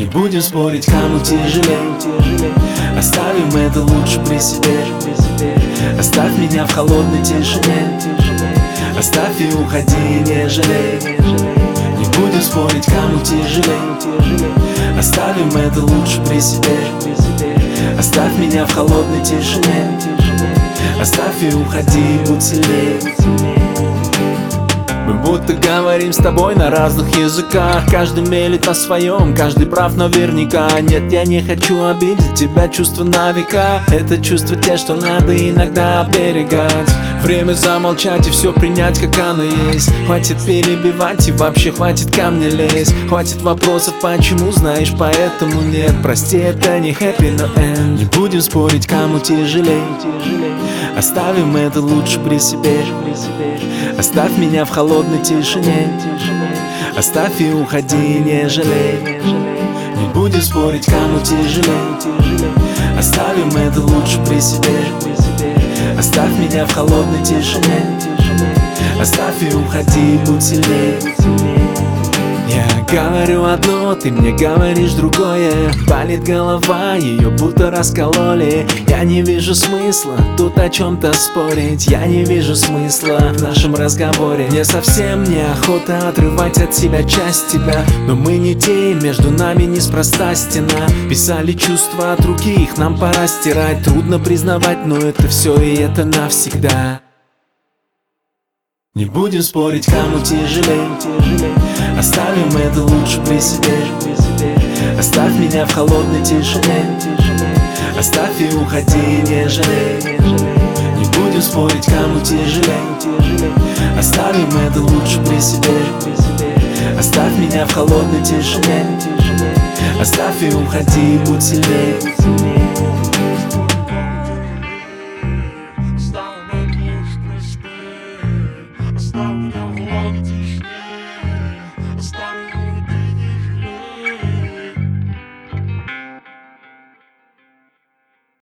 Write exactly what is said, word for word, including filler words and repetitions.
будем спорить, кому тяжелее. Оставим это лучше при себе. Оставь меня в холодной тишине. Оставь и уходи, не жалей. Не будем спорить, кому тяжелее. Оставим это лучше при себе. Оставь меня в холодной тишине. Оставь и уходи, будь сильнее. Мы будто говорим с тобой на разных языках. Каждый мелит о своем, каждый прав наверняка. Нет, я не хочу обидеть тебя, чувства на века. Это чувства те, что надо иногда оберегать. Время замолчать и все принять, как оно есть. Хватит перебивать и вообще хватит ко мне лезть. Хватит вопросов, почему, знаешь, поэтому нет. Прости, это не happy, но end. Не будем спорить, кому тяжелее. Оставим это лучше при себе. Оставь меня в холодной тишине. Оставь и уходи, не жалей. Не будем спорить, кому тяжелее. Оставим это лучше при себе. Оставь меня в холодной тишине. Оставь и уходи, будь сильнее. Я говорю одно, ты мне говоришь другое. Болит голова, ее будто раскололи. Я не вижу смысла тут о чем-то спорить. Я не вижу смысла в нашем разговоре. Мне совсем неохота отрывать от себя часть тебя. Но мы не те, между нами неспроста стена. Писали чувства от руки, их нам пора стирать. Трудно признавать, но это все и это навсегда. Не будем спорить, кому тяжелее. Оставим это лучше при себе. Оставь меня в холодной тишине. Оставь и уходи, не жалей. Не будем спорить, кому тяжелее. Оставим это лучше при себе. Оставь меня в холодной тишине. Оставь и уходи, будь сильнее.